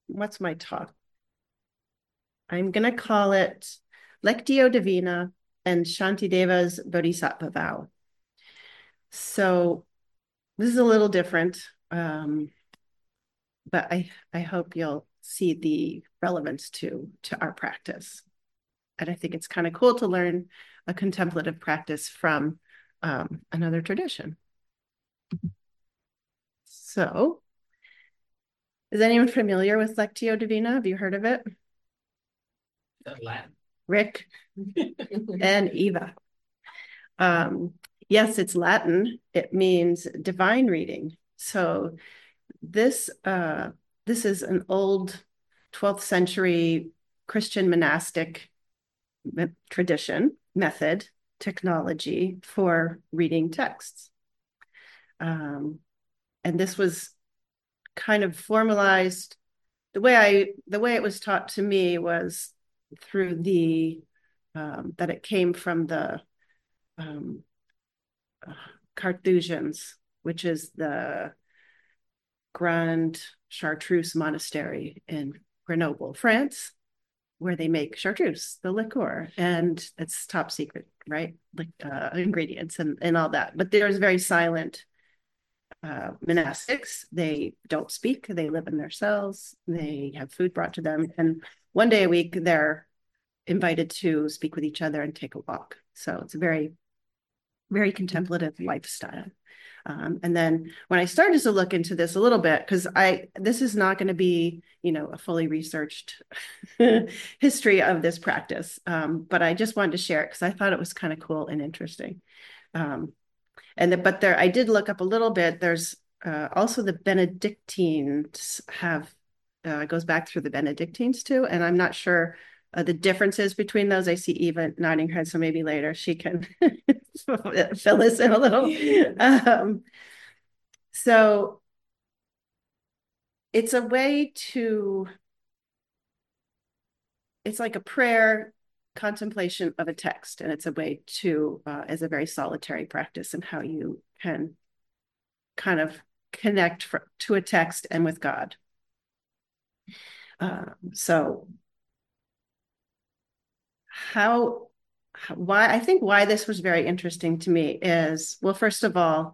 what's my talk? I'm going to call it Lectio Divina and Shantideva's Bodhisattva Vow. So this is a little different, but I hope you'll see the relevance to our practice. And I think it's kind of cool to learn a contemplative practice from another tradition. So, is anyone familiar with Lectio Divina? Have you heard of it? Latin. Rick and Eva. Yes, it's Latin. It means divine reading. So this is an old 12th century Christian monastic tradition, method, technology for reading texts. And this was kind of formalized. The way it was taught to me was through the that it came from the Carthusians, which is the Grand Chartreuse Monastery in Grenoble, France, where they make chartreuse, the liqueur, and it's top secret, right? Like ingredients and all that. But there's very silent monastics. They don't speak. They live in their cells. They have food brought to them, and one day a week they're invited to speak with each other and take a walk. So it's a very, very contemplative lifestyle. And then when I started to look into this a little bit, because this is not going to be, a fully researched history of this practice, but I just wanted to share it because I thought it was kind of cool and interesting. But I did look up a little bit. There's also the Benedictines have goes back through the Benedictines too, and I'm not sure the differences between those. I see Eva nodding her head, so maybe later she can fill this in a little. So it's a way to, it's like a prayer contemplation of a text, and it's a way to, as a very solitary practice and how you can kind of connect to a text and with God. So why this was very interesting to me is, well, first of all,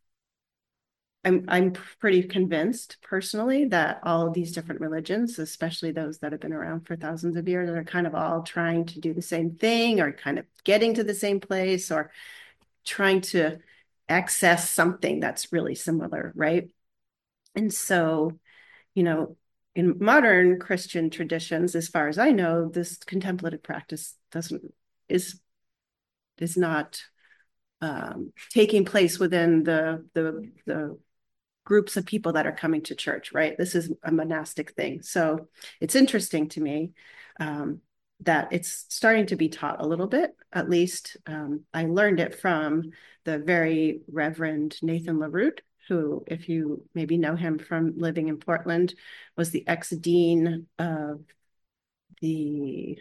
I'm pretty convinced personally that all of these different religions, especially those that have been around for thousands of years, are kind of all trying to do the same thing, or kind of getting to the same place, or trying to access something that's really similar, right? And so, in modern Christian traditions, as far as I know, this contemplative practice is not taking place within the groups of people that are coming to church, right? This is a monastic thing. So it's interesting to me that it's starting to be taught a little bit. At least I learned it from the very Reverend Nathan LaRoute, who, if you maybe know him from living in Portland, was the ex-dean of the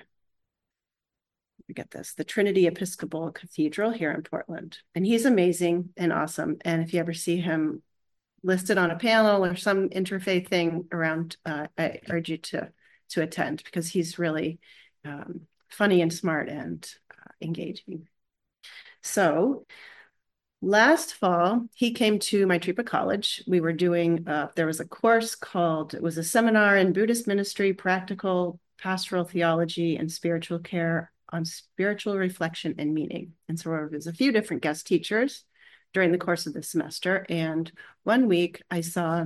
Trinity Episcopal Cathedral here in Portland. And he's amazing and awesome. And if you ever see him listed on a panel or some interfaith thing around, I urge you to attend, because he's really funny and smart and engaging. So last fall, he came to Maitripa College. We were doing, there was a course called, it was a seminar in Buddhist ministry, practical pastoral theology, and spiritual care on spiritual reflection and meaning. And so there was a few different guest teachers during the course of the semester. And one week I saw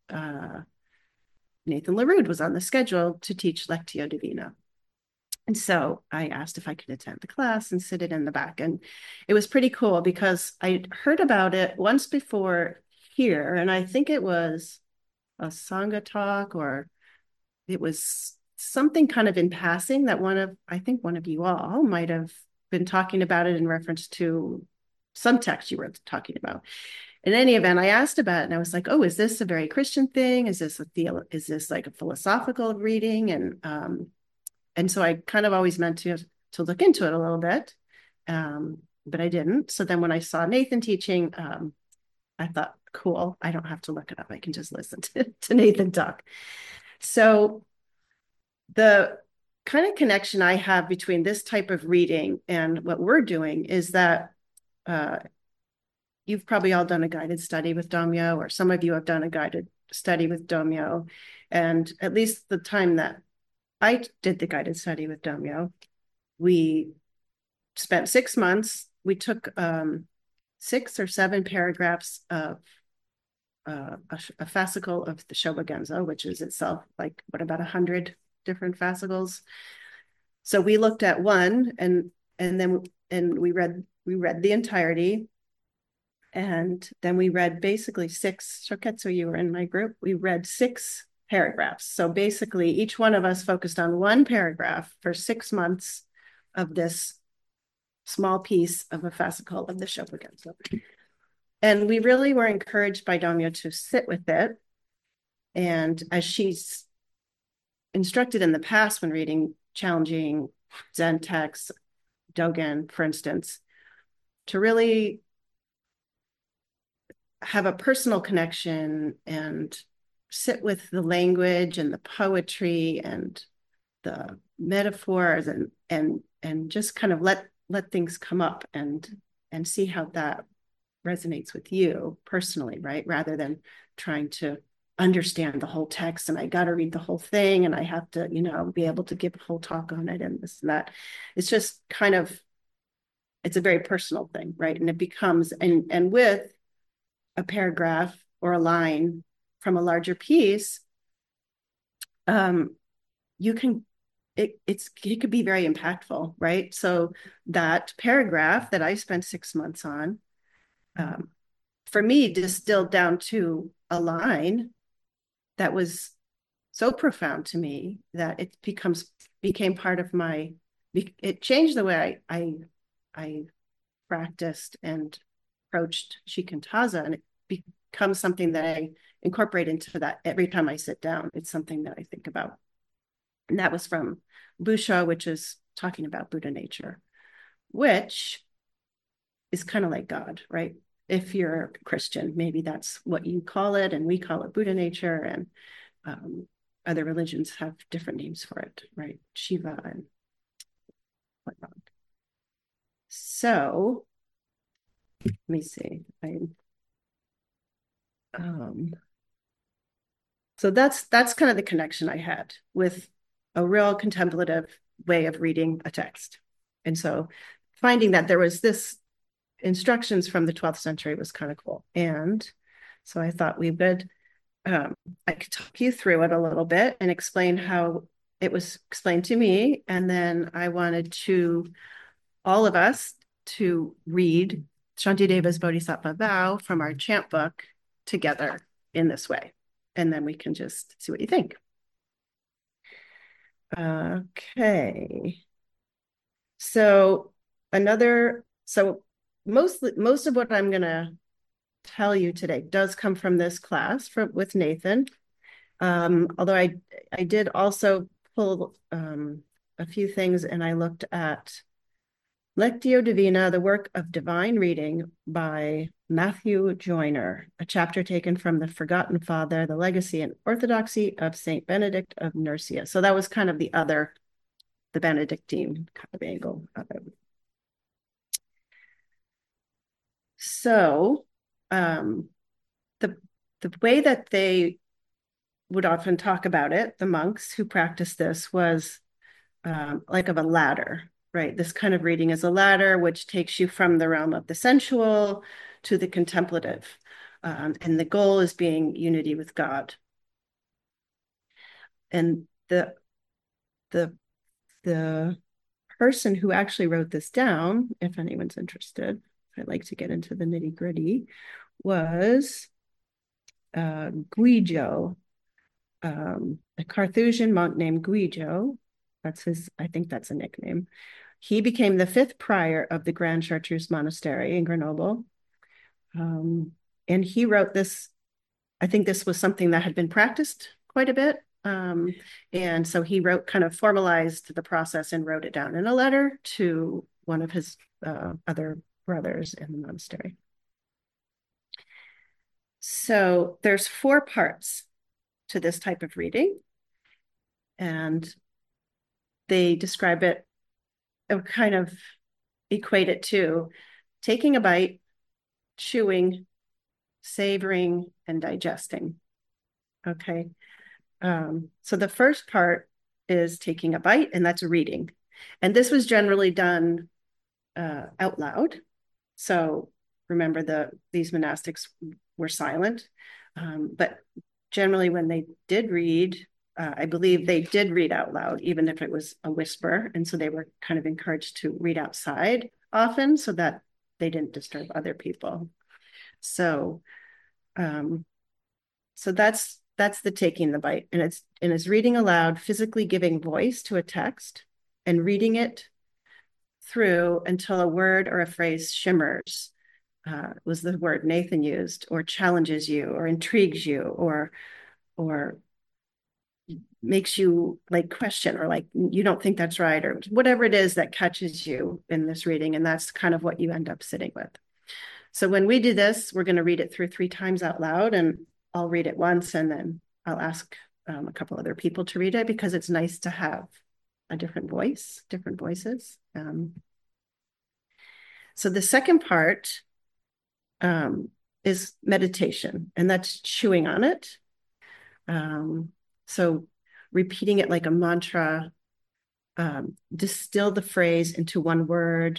Nathan LaRoute was on the schedule to teach Lectio Divina. And so I asked if I could attend the class and sit it in the back. And it was pretty cool because I heard about it once before here. And I think it was a Sangha talk, or it was something kind of in passing that I think one of you all might have been talking about it in reference to some text you were talking about. In any event, I asked about it and I was like, oh, is this a very Christian thing? Is this like a philosophical reading? And so I kind of always meant to look into it a little bit, but I didn't. So then when I saw Nathan teaching, I thought, cool, I don't have to look it up. I can just listen to Nathan talk. So the kind of connection I have between this type of reading and what we're doing is that uh, you've probably all done a guided study with Domyo, or some of you have done a guided study with Domyo. And at least the time that I did the guided study with Domyo, we spent 6 months. We took 6 or 7 paragraphs of a fascicle of the Shobogenzo, which is itself like about 100 different fascicles. So we looked at one, and then we read the entirety, and then we read basically 6. Shoketsu, you were in my group. We read 6 paragraphs. So basically, each one of us focused on one paragraph for 6 months of this small piece of a fascicle of the Shobogenzo. And we really were encouraged by Domyo to sit with it. And as she's instructed in the past when reading challenging Zen texts, Dogen, for instance, to really have a personal connection and sit with the language and the poetry and the metaphors, and just kind of let things come up and see how that resonates with you personally, right? Rather than trying to understand the whole text and I got to read the whole thing and I have to, be able to give a whole talk on it and this and that. It's just kind of, it's a very personal thing, right? And it becomes, and with a paragraph or a line from a larger piece, you can, it could be very impactful, right? So that paragraph that I spent 6 months on, for me, distilled down to a line that was so profound to me that it became part of it changed the way I practiced and approached shikantaza, and it becomes something that I incorporate into that every time I sit down. It's something that I think about. And that was from Busha, which is talking about Buddha nature, which is kind of like God, right? If you're a Christian, maybe that's what you call it, and we call it Buddha nature, and other religions have different names for it, right? Shiva and whatnot. So let me see. So that's kind of the connection I had with a real contemplative way of reading a text. And so finding that there was this instructions from the 12th century was kind of cool. And so I thought I could talk you through it a little bit and explain how it was explained to me. And then I wanted all of us to read Shantideva's Bodhisattva Vow from our chant book together in this way. And then we can just see what you think. Okay. So most of what I'm going to tell you today does come from this class with Nathan. Although I did also pull a few things, and I looked at Lectio Divina, the work of divine reading by Matthew Joyner, a chapter taken from the Forgotten Father, the Legacy and Orthodoxy of Saint Benedict of Nursia. So that was kind of the Benedictine kind of angle of it. So the way that they would often talk about it, the monks who practiced this, was like of a ladder, right? This kind of reading is a ladder which takes you from the realm of the sensual to the contemplative. And the goal is being unity with God. And the person who actually wrote this down, if anyone's interested, I'd like to get into the nitty gritty, was Guijo, a Carthusian monk named Guijo. I think that's a nickname. He became the 5th prior of the Grand Chartreuse Monastery in Grenoble. And he wrote this, I think this was something that had been practiced quite a bit. And so he kind of formalized the process and wrote it down in a letter to one of his other brothers in the monastery. So there's 4 parts to this type of reading. And they describe it, or kind of equate it to taking a bite, chewing, savoring, and digesting. Okay. So the first part is taking a bite, and that's reading. And this was generally done out loud. So remember, these monastics were silent, but generally when they did read, I believe they did read out loud, even if it was a whisper. And so they were kind of encouraged to read outside often so that they didn't disturb other people. So, um, so that's the taking the bite, and it's reading aloud, physically giving voice to a text and reading it through until a word or a phrase shimmers, was the word Nathan used, or challenges you, or intrigues you, or makes you like question, or like you don't think that's right, or whatever it is that catches you in this reading. And that's kind of what you end up sitting with. So when we do this, we're going to read it through 3 times out loud, and I'll read it once, and then I'll ask a couple other people to read it, because it's nice to have a different voice, different voices. So the second part is meditation, and that's chewing on it. So repeating it like a mantra, distill the phrase into one word,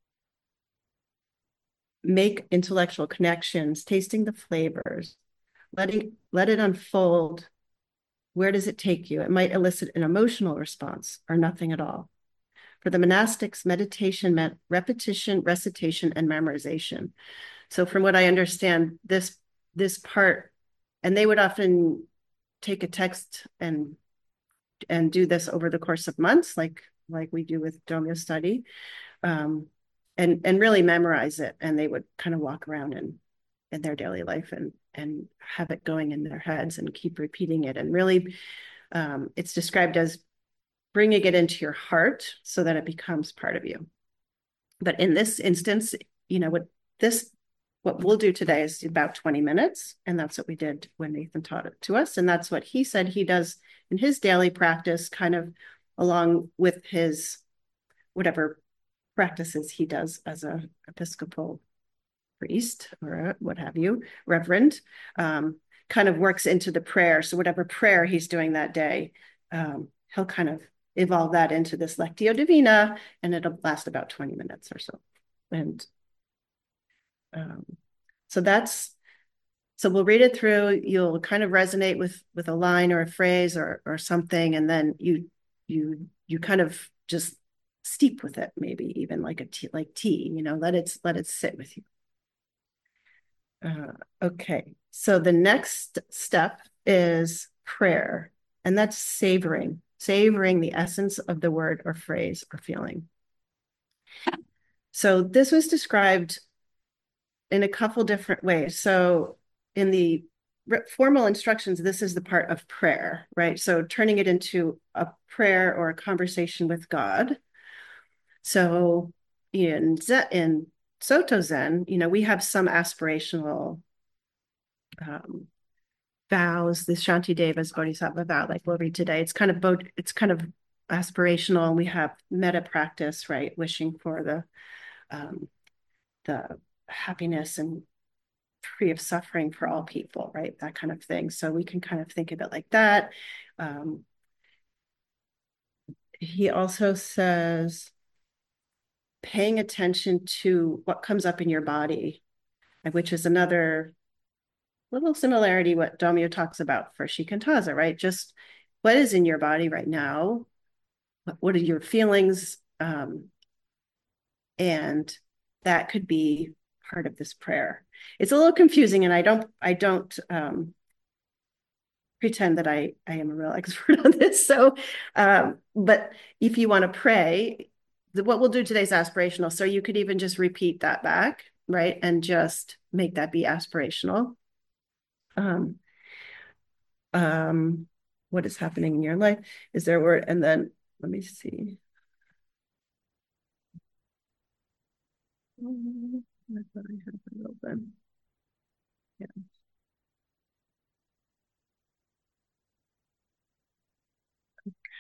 make intellectual connections, tasting the flavors, let it unfold. Where does it take you? It might elicit an emotional response or nothing at all. For the monastics, meditation meant repetition, recitation, and memorization. So from what I understand, this part, and they would often take a text and do this over the course of months, like we do with Domyo study, and really memorize it. And they would kind of walk around in their daily life and have it going in their heads and keep repeating it. And really, it's described as bringing it into your heart so that it becomes part of you. But in this instance, what we'll do today is about 20 minutes. And that's what we did when Nathan taught it to us. And that's what he said he does in his daily practice, kind of along with his whatever practices he does as a Episcopal priest or what have you, reverend, kind of works into the prayer. So whatever prayer he's doing that day, he'll kind of evolve that into this Lectio Divina, and it'll last about 20 minutes or so. And so we'll read it through. You'll kind of resonate with a line or a phrase or something, and then you kind of just steep with it, maybe even like tea, let it sit with you. Okay, so the next step is prayer, and that's savoring the essence of the word or phrase or feeling. So this was described in a couple different ways. So in the formal instructions, this is the part of prayer, right? So turning it into a prayer or a conversation with God. So in Soto Zen, we have some aspirational vows, the Shantideva's Bodhisattva vow, like we'll read today. It's kind of aspirational, and we have metta practice, right? Wishing for the happiness and free of suffering for all people, right? That kind of thing. So we can kind of think of it like that. He also says paying attention to what comes up in your body, which is another little similarity what Domyo talks about for shikantaza, right? Just what is in your body right now? What are your feelings? And that could be part of this prayer. It's a little confusing, and I don't pretend that I am a real expert on this. So, but if you want to pray, what we'll do today is aspirational. So you could even just repeat that back, right? And just make that be aspirational. What is happening in your life? Is there a word? And then let me see. I thought I had it open. Yeah.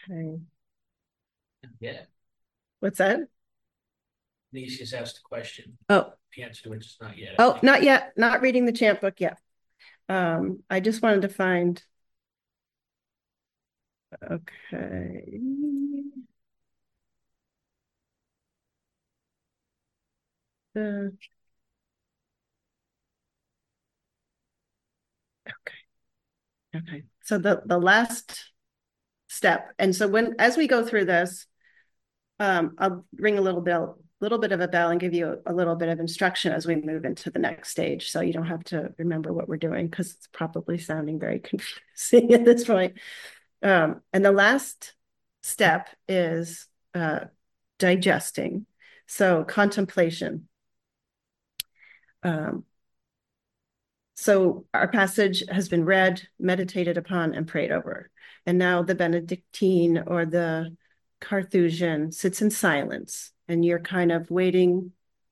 Okay. Yeah. What's that? Nicias asked a question. Oh, The answer to it is not yet, I oh, think. not yet. Not reading the chant book yet. I just wanted to find. Okay. Uh, okay. Okay. So the last step, and so when as we go through this, I'll ring a little bit of a bell and give you a little bit of instruction as we move into the next stage. So you don't have to remember what we're doing because it's probably sounding very confusing at this point. And the last step is digesting. So contemplation. Um, so our passage has been read, meditated upon, and prayed over. And now the Benedictine or the Carthusian sits in silence, and you're kind of waiting.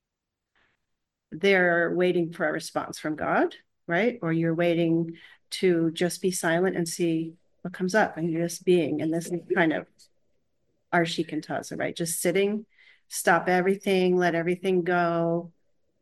They're waiting for a response from God, right? Or you're waiting to just be silent and see what comes up, and you're just being. And this is kind of our shikantaza, right? Just sitting, stop everything, let everything go.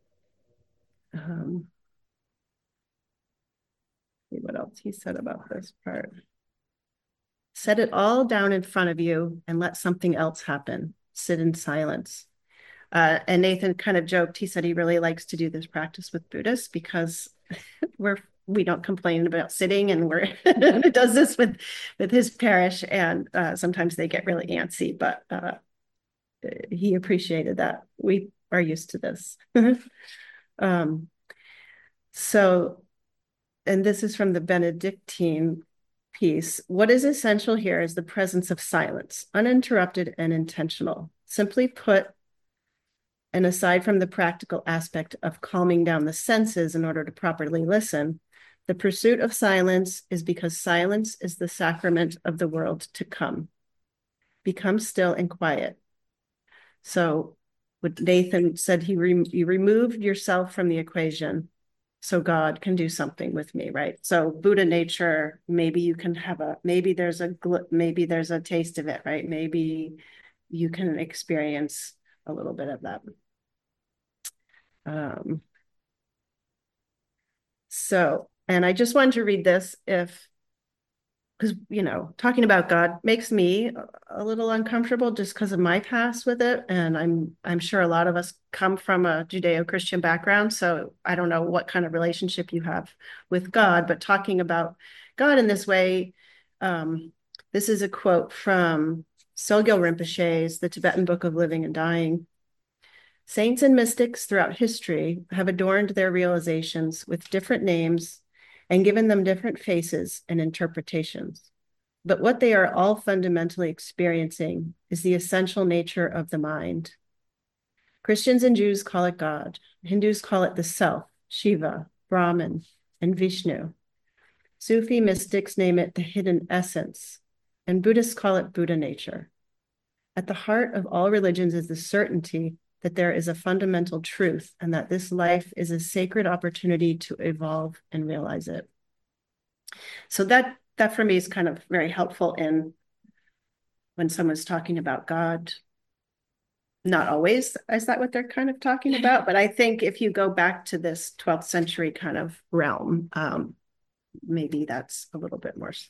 See what else he said about this part. Set it all down in front of you and let something else happen. Sit in silence. And Nathan kind of joked. He said he really likes to do this practice with Buddhists because we don't complain about sitting, and we're does this with his parish, and sometimes they get really antsy. But he appreciated that we are used to this. um, so, and this is from the Benedictine piece. What is essential here is the presence of silence, uninterrupted and intentional. Simply put, and aside from the practical aspect of calming down the senses in order to properly listen, the pursuit of silence is because silence is the sacrament of the world to come. Become still and quiet. So, what Nathan said, you removed yourself from the equation so God can do something with me, right? So Buddha nature, maybe you can have maybe there's a taste of it, right? Maybe you can experience a little bit of that. Um, and I just wanted to read this because talking about God makes me a little uncomfortable just because of my past with it, and I'm sure a lot of us come from a Judeo-Christian background, so I don't know what kind of relationship you have with God, but talking about God in this way, this is a quote from Sogyal Rinpoche's The Tibetan Book of Living and Dying. Saints and mystics throughout history have adorned their realizations with different names and given them different faces and interpretations. But what they are all fundamentally experiencing is the essential nature of the mind. Christians and Jews call it God. Hindus call it the self, Shiva, Brahman, and Vishnu. Sufi mystics name it the hidden essence, and Buddhists call it Buddha nature. At the heart of all religions is the certainty that there is a fundamental truth and that this life is a sacred opportunity to evolve and realize it. So that for me is kind of very helpful in when someone's talking about God. Not always is that what they're kind of talking about, but I think if you go back to this 12th century kind of realm, maybe that's a little bit more.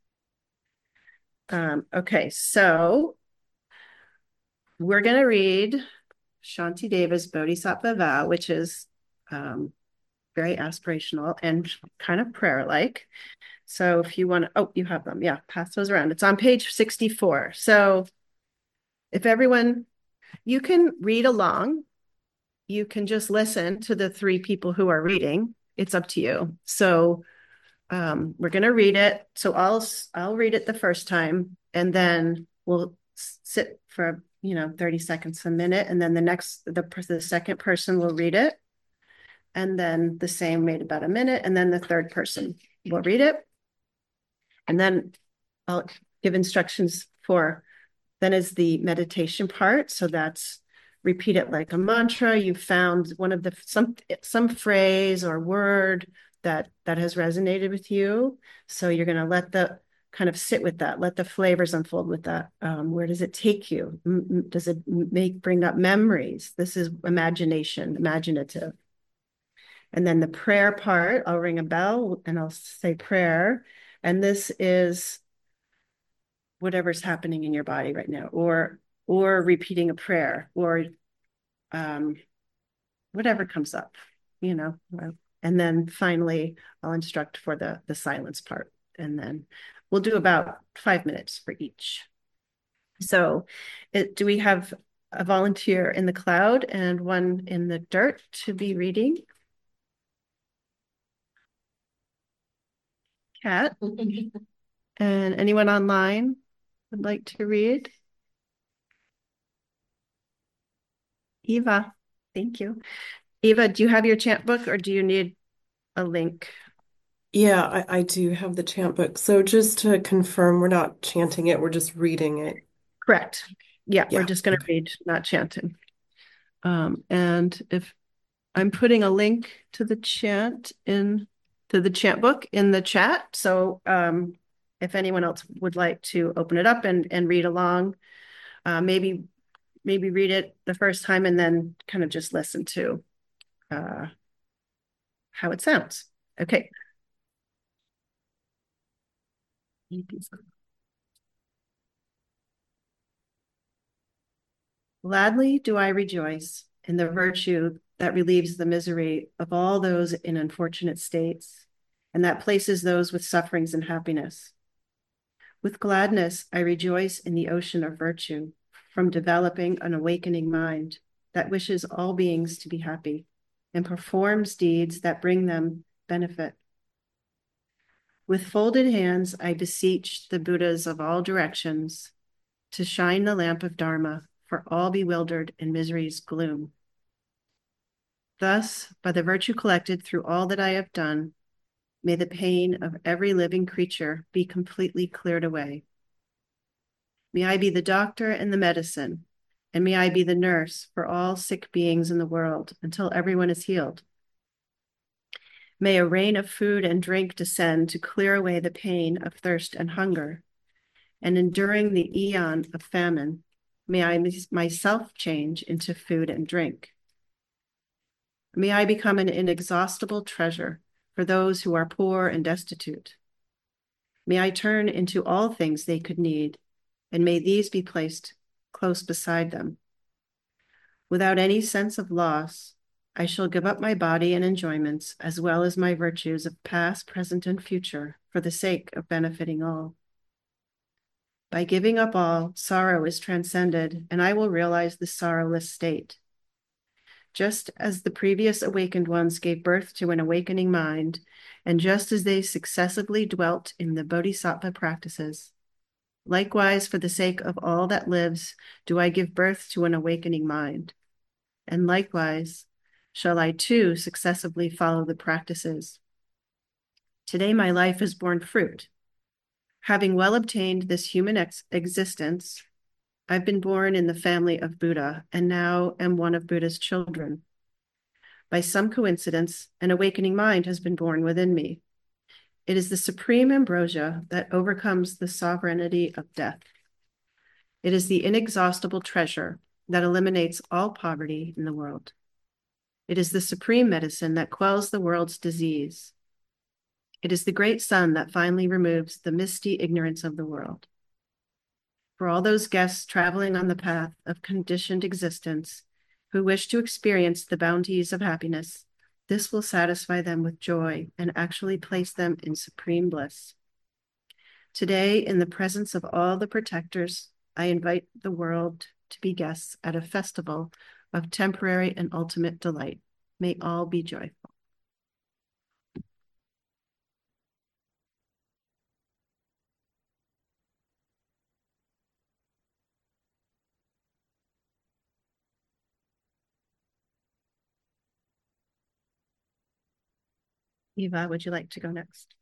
Okay, so we're going to read Shantideva's Bodhisattva Vow, which is very aspirational and kind of prayer-like. So if you want to, oh, you have them. Yeah, pass those around. It's on page 64. So if everyone, you can read along. You can just listen to the three people who are reading. It's up to you. So we're going to read it. So I'll read it the first time, and then we'll sit for 30 seconds, a minute, and then the second person will read it, and then the same wait about a minute, and then the third person will read it, and then I'll give instructions for. Then is the meditation part. So that's repeat it like a mantra. You found one of some phrase or word that has resonated with you. So you're going to let kind of sit with that, let the flavors unfold with that. Where does it take you? Does it bring up memories? This is imagination, imaginative. And then the prayer part, I'll ring a bell and I'll say prayer. And this is whatever's happening in your body right now, or repeating a prayer, or um, whatever comes up, you know. And then finally, I'll instruct for the silence part. And then we'll do about 5 minutes for each. So do we have a volunteer in the cloud and one in the dirt to be reading? Kat? And anyone online would like to read? Eva, thank you. Eva, do you have your chant book or do you need a link? Yeah, I do have the chant book. So just to confirm, we're not chanting it, we're just reading it. Correct. Yeah, we're Yeah. just going to read, not chanting. And if I'm putting a link to the chant book in the chat. So if anyone else would like to open it up and read along, maybe read it the first time and then kind of just listen to how it sounds. Okay. Gladly do I rejoice in the virtue that relieves the misery of all those in unfortunate states, and that places those with sufferings in happiness. With gladness, I rejoice in the ocean of virtue from developing an awakening mind that wishes all beings to be happy and performs deeds that bring them benefit. With folded hands, I beseech the Buddhas of all directions to shine the lamp of Dharma for all bewildered in misery's gloom. Thus, by the virtue collected through all that I have done, may the pain of every living creature be completely cleared away. May I be the doctor and the medicine, and may I be the nurse for all sick beings in the world until everyone is healed. May a rain of food and drink descend to clear away the pain of thirst and hunger, and enduring the eon of famine, may I myself change into food and drink. May I become an inexhaustible treasure for those who are poor and destitute. May I turn into all things they could need, and may these be placed close beside them. Without any sense of loss, I shall give up my body and enjoyments, as well as my virtues of past, present, and future, for the sake of benefiting all. By giving up all, sorrow is transcended, and I will realize the sorrowless state. Just as the previous awakened ones gave birth to an awakening mind, and just as they successively dwelt in the bodhisattva practices, likewise, for the sake of all that lives, do I give birth to an awakening mind. And likewise, shall I too successively follow the practices. Today, my life has borne fruit. Having well obtained this human existence, I've been born in the family of Buddha and now am one of Buddha's children. By some coincidence, an awakening mind has been born within me. It is the supreme ambrosia that overcomes the sovereignty of death. It is the inexhaustible treasure that eliminates all poverty in the world. It is the supreme medicine that quells the world's disease. It is the great sun that finally removes the misty ignorance of the world. For all those guests traveling on the path of conditioned existence who wish to experience the bounties of happiness, this will satisfy them with joy and actually place them in supreme bliss. Today, in the presence of all the protectors, I invite the world to be guests at a festival of temporary and ultimate delight. May all be joyful. Eva, would you like to go next?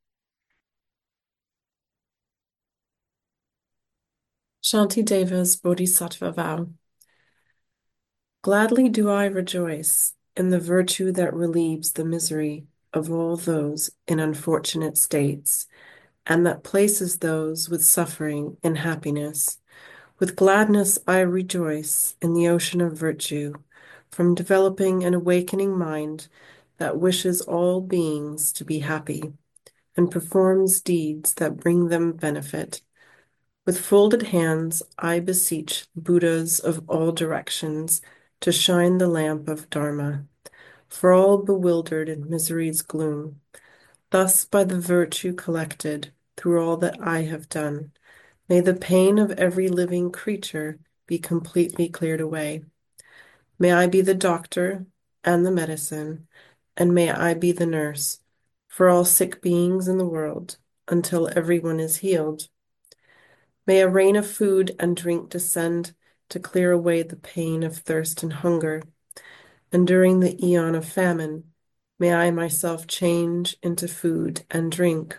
Shantideva's Bodhisattva Vow. Gladly do I rejoice in the virtue that relieves the misery of all those in unfortunate states, and that places those with suffering in happiness. With gladness I rejoice in the ocean of virtue, from developing an awakening mind that wishes all beings to be happy and performs deeds that bring them benefit. With folded hands I beseech Buddhas of all directions to shine the lamp of Dharma, for all bewildered in misery's gloom. Thus, by the virtue collected through all that I have done, may the pain of every living creature be completely cleared away. May I be the doctor and the medicine, and may I be the nurse for all sick beings in the world until everyone is healed. May a rain of food and drink descend to clear away the pain of thirst and hunger, and during the eon of famine, may I myself change into food and drink.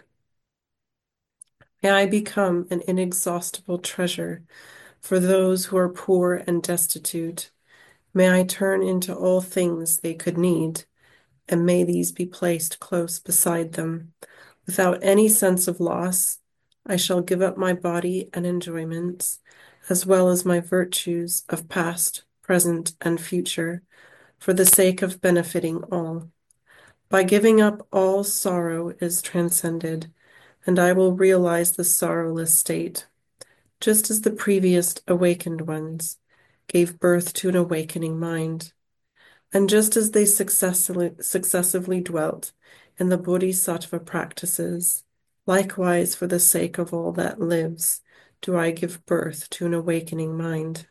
May I become an inexhaustible treasure for those who are poor and destitute. May I turn into all things they could need, and may these be placed close beside them. Without any sense of loss, I shall give up my body and enjoyments, as well as my virtues of past, present, and future, for the sake of benefiting all. By giving up, all sorrow is transcended, and I will realize the sorrowless state, just as the previous awakened ones gave birth to an awakening mind. And just as they successively dwelt in the Bodhisattva practices, likewise for the sake of all that lives, do I give birth to an awakening mind.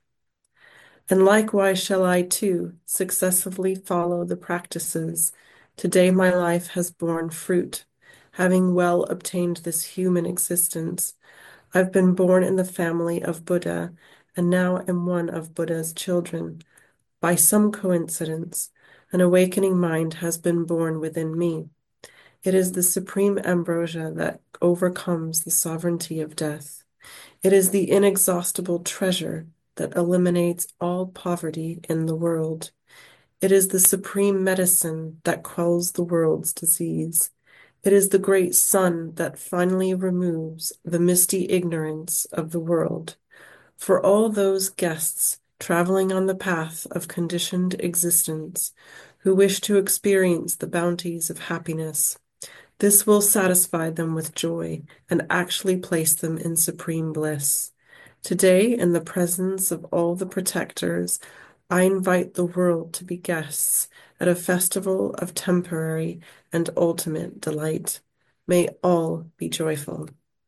And likewise shall I too successively follow the practices. Today my life has borne fruit, having well obtained this human existence. I've been born in the family of Buddha, and now am one of Buddha's children. By some coincidence, an awakening mind has been born within me. It is the supreme ambrosia that overcomes the sovereignty of death. It is the inexhaustible treasure that eliminates all poverty in the world. It is the supreme medicine that quells the world's disease. It is the great sun that finally removes the misty ignorance of the world. For all those guests traveling on the path of conditioned existence who wish to experience the bounties of happiness, this will satisfy them with joy and actually place them in supreme bliss. Today, in the presence of all the protectors, I invite the world to be guests at a festival of temporary and ultimate delight. May all be joyful.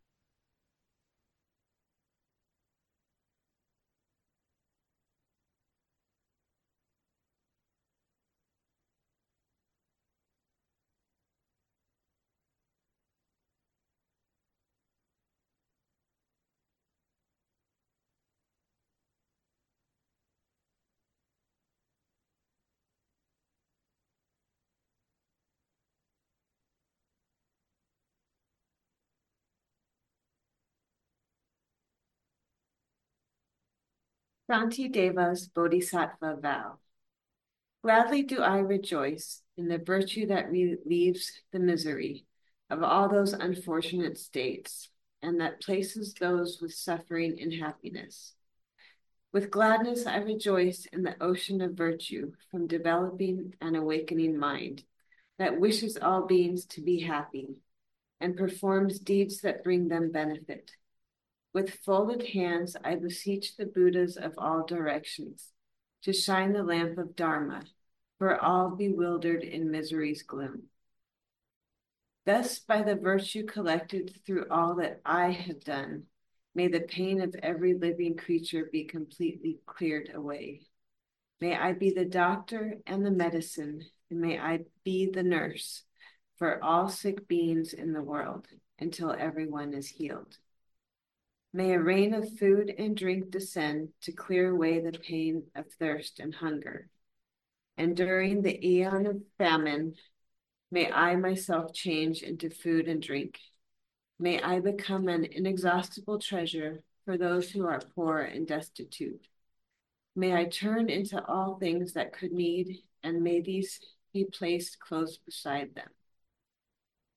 Deva's Bodhisattva vow. Gladly do I rejoice in the virtue that relieves the misery of all those unfortunate states, and that places those with suffering in happiness. With gladness I rejoice in the ocean of virtue from developing an awakening mind that wishes all beings to be happy and performs deeds that bring them benefit. With folded hands I beseech the Buddhas of all directions to shine the lamp of Dharma for all bewildered in misery's gloom. Thus, by the virtue collected through all that I have done, may the pain of every living creature be completely cleared away. May I be the doctor and the medicine, and may I be the nurse for all sick beings in the world until everyone is healed. May a rain of food and drink descend to clear away the pain of thirst and hunger. And during the eon of famine, may I myself change into food and drink. May I become an inexhaustible treasure for those who are poor and destitute. May I turn into all things that could need, and may these be placed close beside them.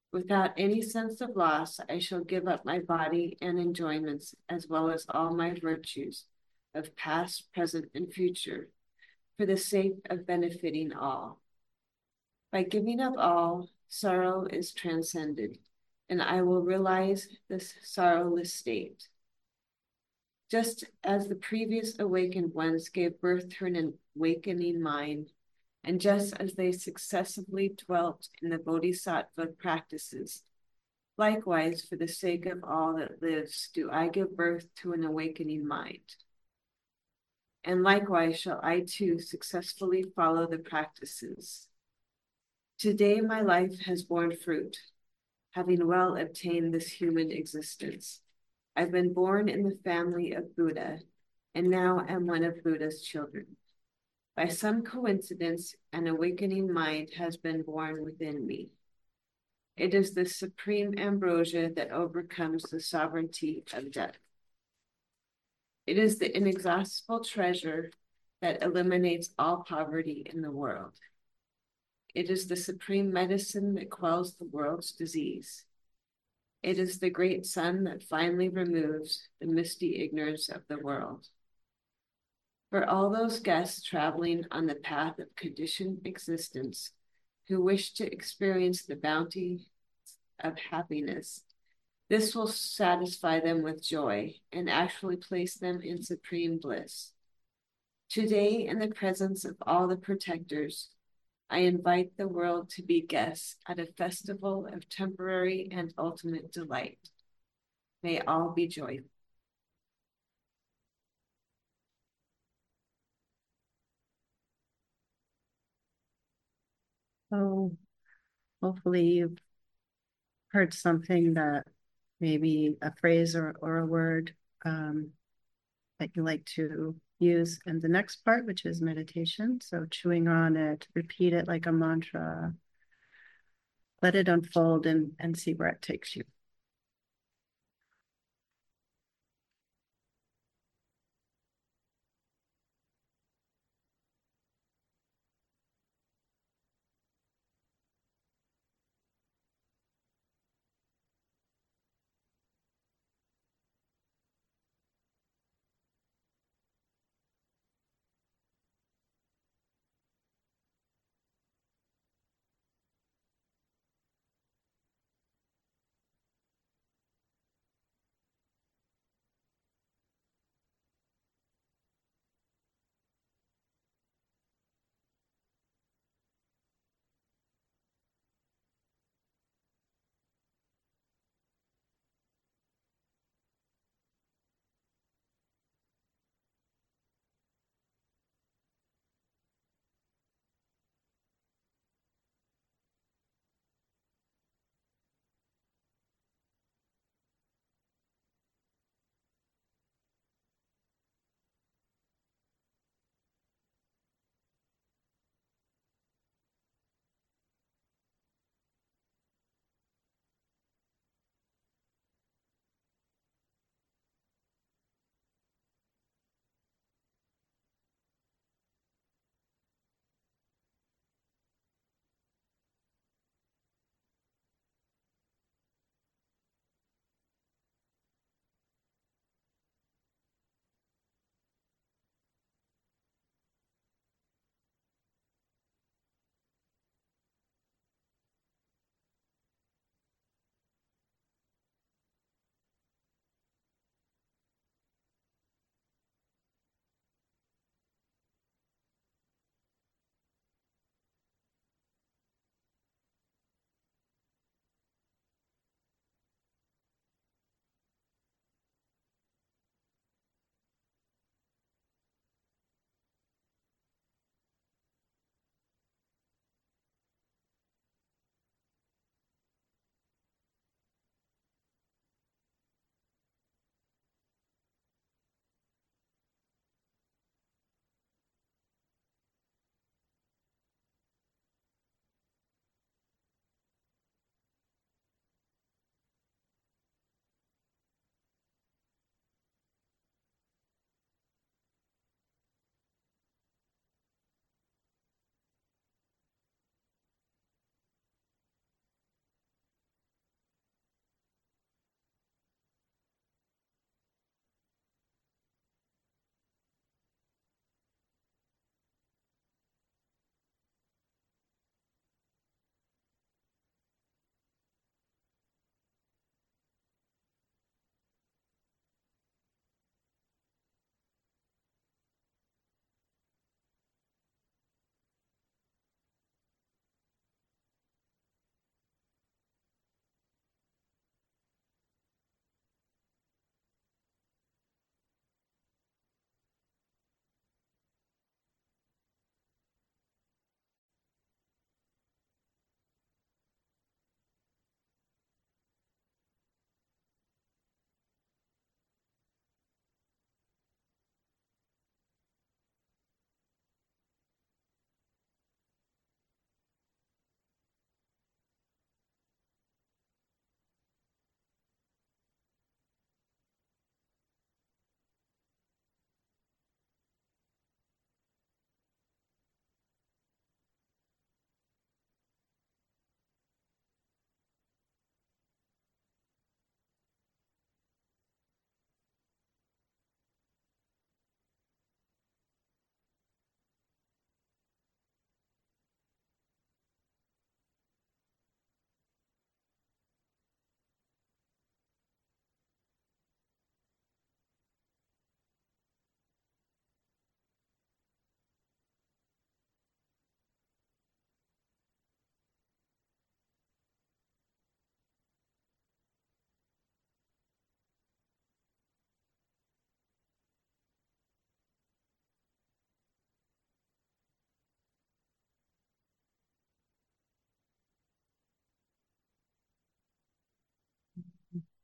Without any sense of loss, I shall give up my body and enjoyments, as well as all my virtues of past, present, and future, for the sake of benefiting all. By giving up all, sorrow is transcended, and I will realize this sorrowless state. Just as the previous awakened ones gave birth to an awakening mind, and just as they successively dwelt in the bodhisattva practices, likewise, for the sake of all that lives, do I give birth to an awakening mind. And likewise shall I too successfully follow the practices. Today my life has borne fruit, having well obtained this human existence. I've been born in the family of Buddha, and now am one of Buddha's children. By some coincidence, an awakening mind has been born within me. It is the supreme ambrosia that overcomes the sovereignty of death. It is the inexhaustible treasure that eliminates all poverty in the world. It is the supreme medicine that quells the world's disease. It is the great sun that finally removes the misty ignorance of the world. For all those guests traveling on the path of conditioned existence who wish to experience the bounty of happiness, this will satisfy them with joy and actually place them in supreme bliss. Today, in the presence of all the protectors, I invite the world to be guests at a festival of temporary and ultimate delight. May all be joyful. So hopefully you've heard something that maybe a phrase or a word that you like to use in the next part, which is meditation. So chewing on it, repeat it like a mantra, let it unfold and see where it takes you.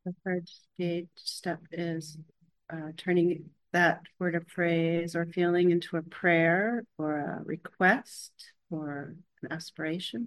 The third stage step is turning that word of phrase or feeling into a prayer or a request or an aspiration.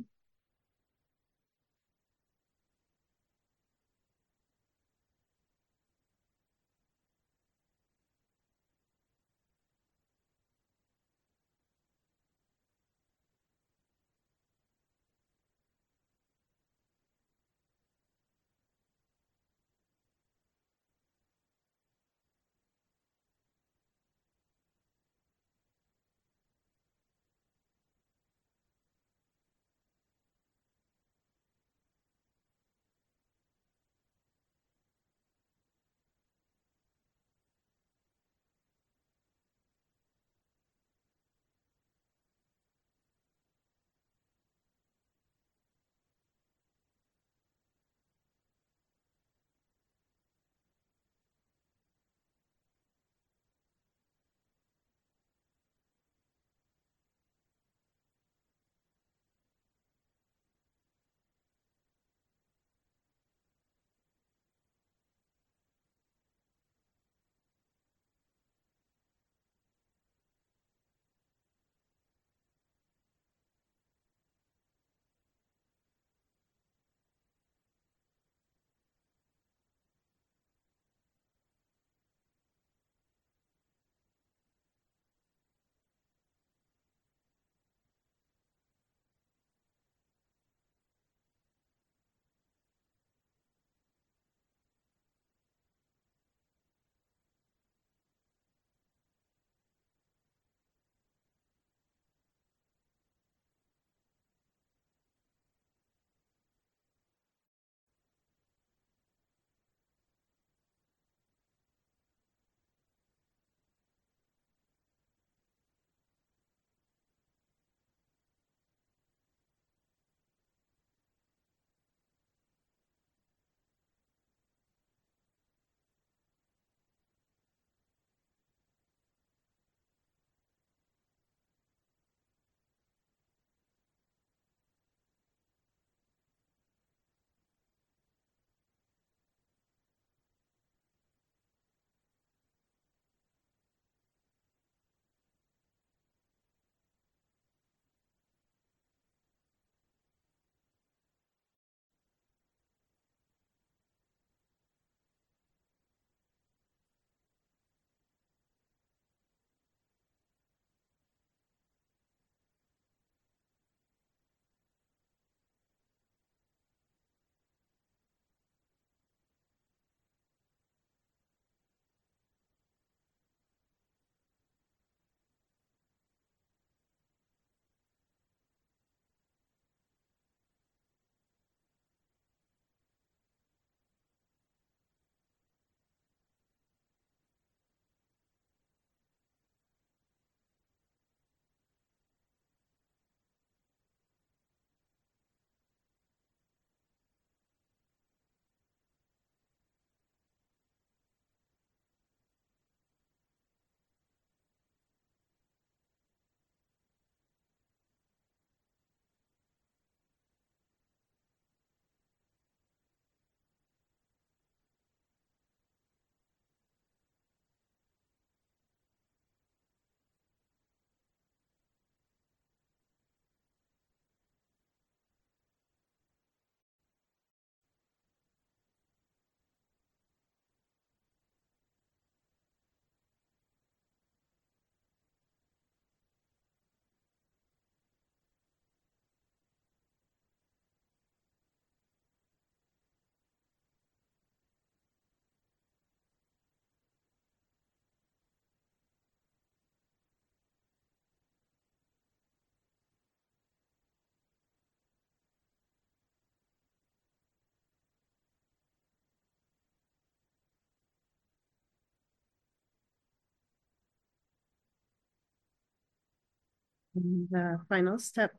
And the final step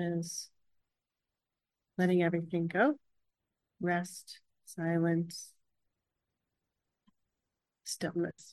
is letting everything go, rest, silence, stillness.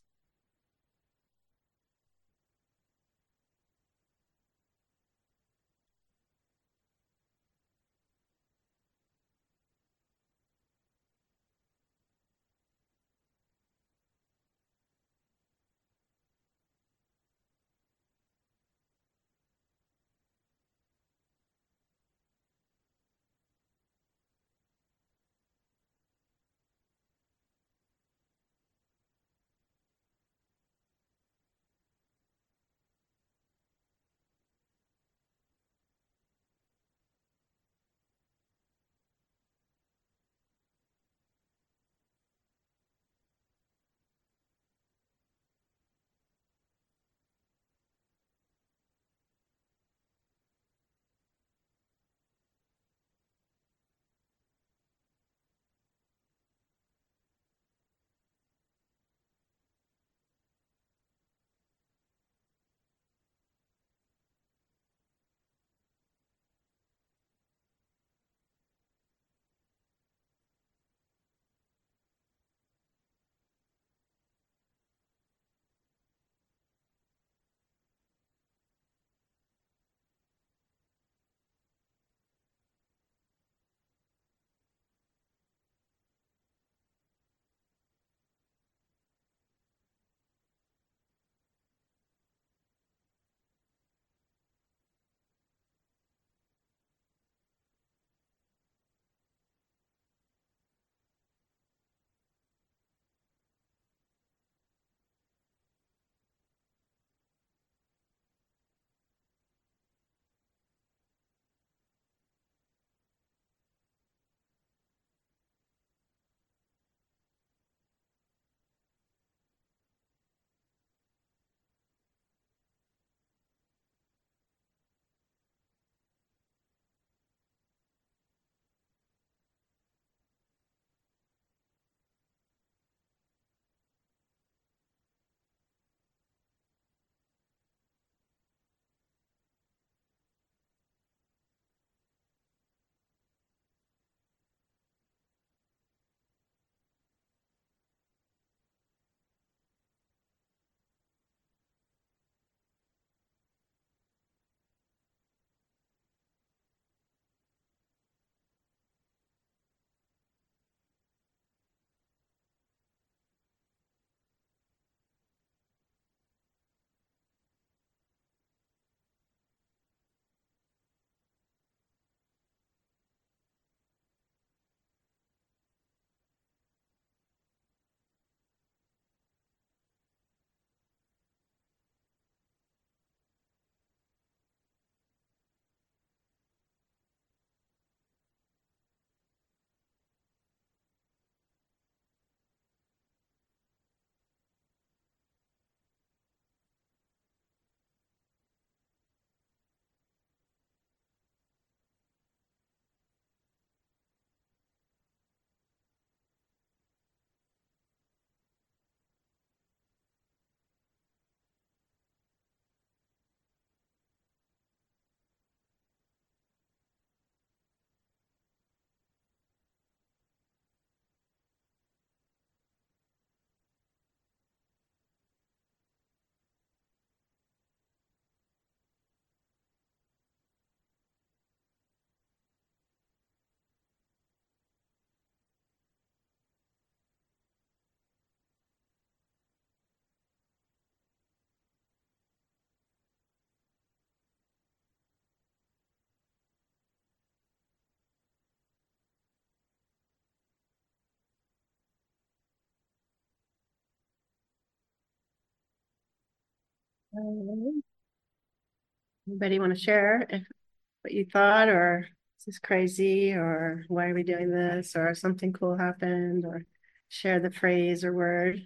Anybody want to share what you thought, or is this crazy, or why are we doing this, or something cool happened, or share the phrase or word,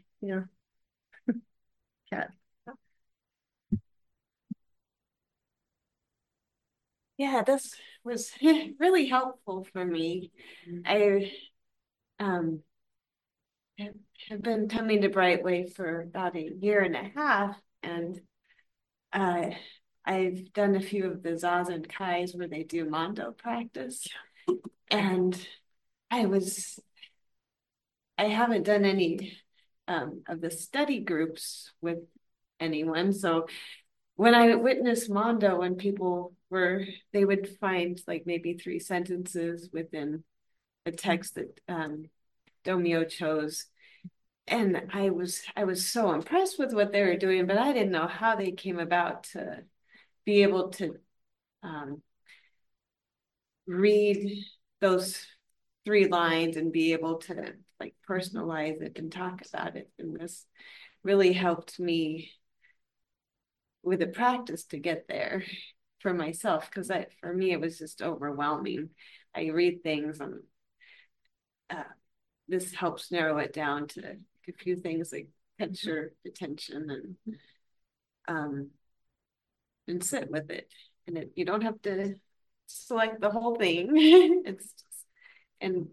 Kat. Yeah, this was really helpful for me. I um have been coming to Brightway for about a year and a half, and uh, I've done a few of the Zazen Kais where they do Mondo practice, and I was I haven't done any of the study groups with anyone, so when I witnessed Mondo, when they would find like maybe 3 sentences within a text that Domio chose. And I was so impressed with what they were doing, but I didn't know how they came about to be able to um, read those 3 lines and be able to like personalize it and talk about it. And this really helped me with the practice to get there for myself, because for me it was just overwhelming. I read things and uh, this helps narrow it down to a few things like catch your attention um and sit with it. And you don't have to select the whole thing. It's just, and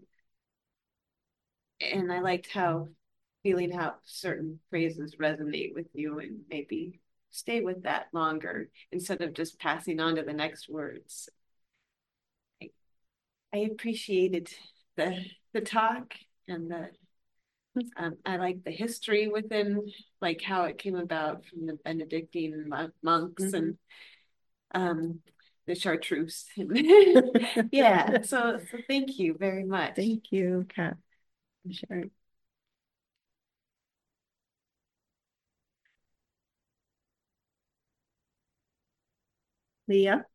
I liked how feeling how certain phrases resonate with you and maybe stay with that longer instead of just passing on to the next words. I appreciated the talk and I like the history within like how it came about from the Benedictine monks and the chartreuse. Yeah, so thank you very much. Thank you, Kat, for sharing. Leah?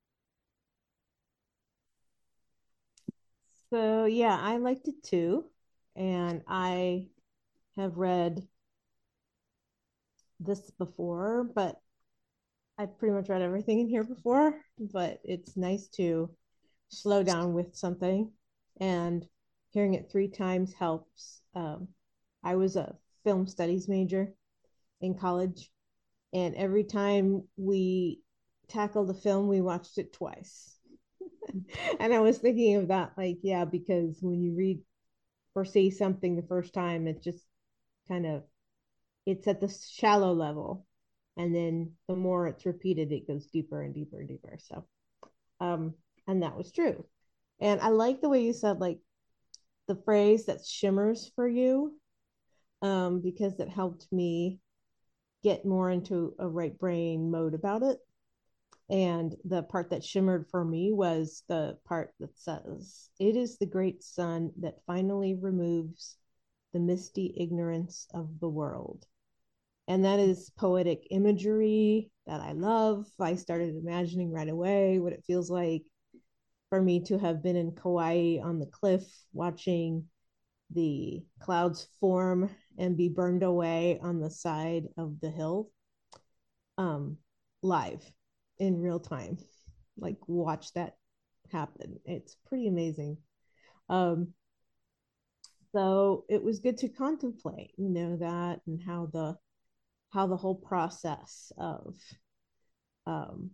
So yeah, I liked it too. And I have read this before, but I've pretty much read everything in here before, but it's nice to slow down with something, and hearing it 3 times helps. I was a film studies major in college, and every time we tackled a film, we watched it twice. And I was thinking of that, like, yeah, because when you read or see something the first time, it just kind of it's at the shallow level, and then the more it's repeated, it goes deeper and deeper and deeper. So, um, and that was true. And I like the way you said like the phrase that shimmers for you, because it helped me get more into a right brain mode about it. And the part that shimmered for me was the part that says, "It is the great sun that finally removes the misty ignorance of the world." And that is poetic imagery that I love. I started imagining right away what it feels like for me to have been in Kauai on the cliff watching the clouds form and be burned away on the side of the hill, um, live in real time. Like, watch that happen. It's pretty amazing. Um, so it was good to contemplate, that, and how the whole process um,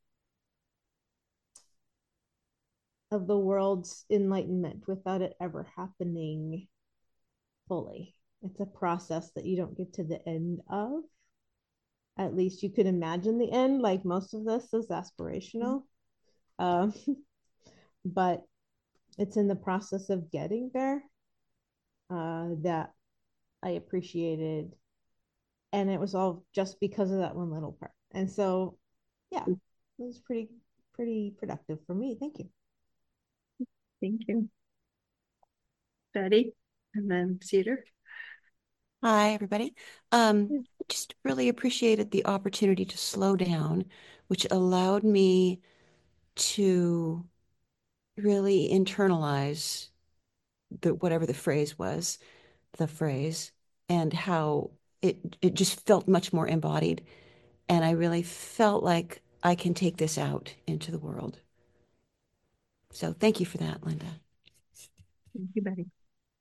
of the world's enlightenment without it ever happening fully. It's a process that you don't get to the end of. At least you could imagine the end, like most of this is aspirational. Um, but it's in the process of getting there that I appreciated. And it was all just because of that one little part. And so, yeah, it was pretty productive for me. Thank you. Thank you. Betty, and then Cedar. Hi, everybody. Just really appreciated the opportunity to slow down, which allowed me to really internalize whatever the phrase was, and how it just felt much more embodied. And I really felt like I can take this out into the world. So thank you for that, Linda. Thank you, Betty.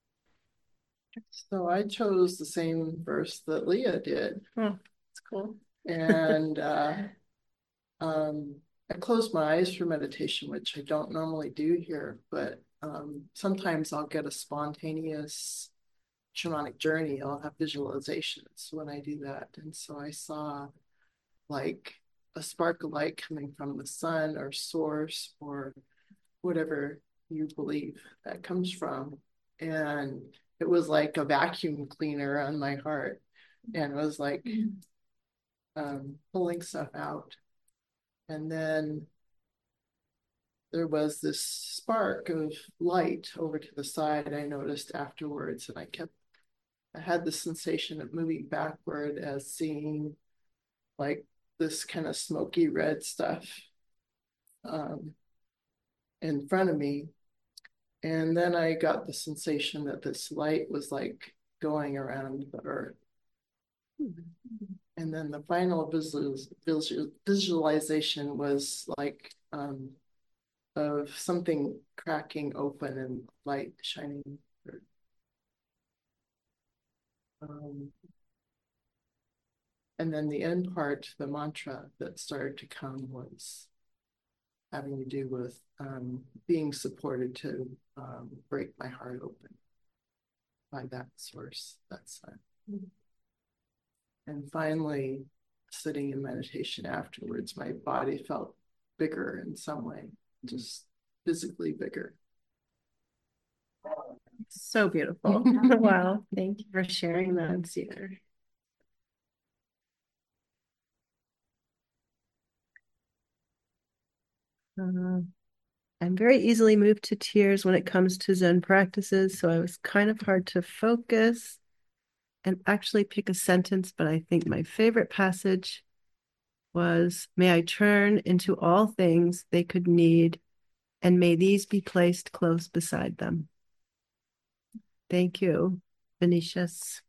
So I chose the same verse that Leah did. Oh, that's cool. And I closed my eyes for meditation, which I don't normally do here, but sometimes I'll get a spontaneous shamanic journey. I'll have visualizations when I do that. And so I saw like a spark of light coming from the sun or source or whatever you believe that comes from. And it was like a vacuum cleaner on my heart, and it was like pulling stuff out. And then there was this spark of light over to the side I noticed afterwards, and I had the sensation of moving backward as seeing like this kind of smoky red stuff in front of me. And then I got the sensation that this light was like going around the earth. And then the final visualization was like of something cracking open and light shining. And then the end part, the mantra that started to come was having to do with being supported to break my heart open by that source, that sun. And finally, sitting in meditation afterwards, my body felt bigger in some way, just physically bigger. So beautiful. Wow. Thank you for sharing that, Cedar. I'm very easily moved to tears when it comes to Zen practices, so I was kind of hard to focus and actually pick a sentence, but I think my favorite passage was, "May I turn into all things they could need, and may these be placed close beside them." Thank you, Venetius.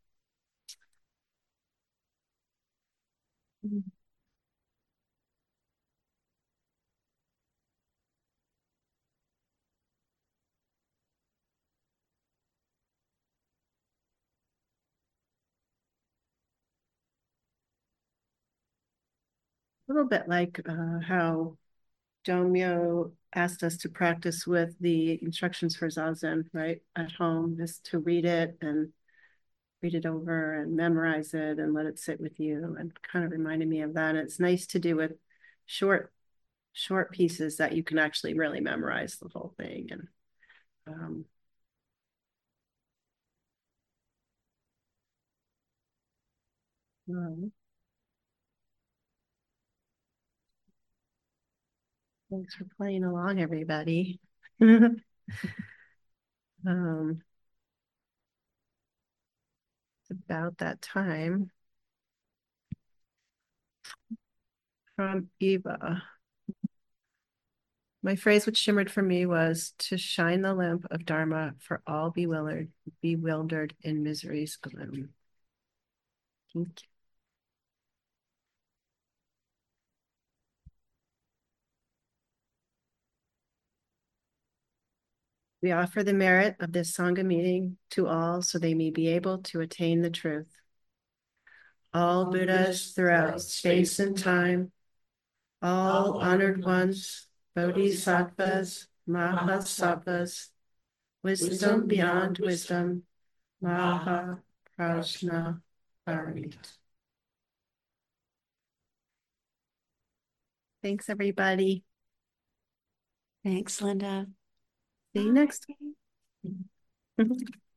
A little bit like how Domyo asked us to practice with the instructions for Zazen, right? At home, just to read it and read it over and memorize it and let it sit with you, and kind of reminded me of that. And it's nice to do with short pieces that you can actually really memorize the whole thing. And thanks for playing along, everybody. It's about that time. From Eva. My phrase which shimmered for me was to shine the lamp of Dharma for all bewildered in misery's gloom. Thank you. We offer the merit of this Sangha meeting to all so they may be able to attain the truth. All Buddhas throughout space and time, all honored ones, bodhisattvas, mahasattvas, wisdom beyond wisdom, maha prajna paramita. Thanks, everybody. Thanks, Linda. See you next time.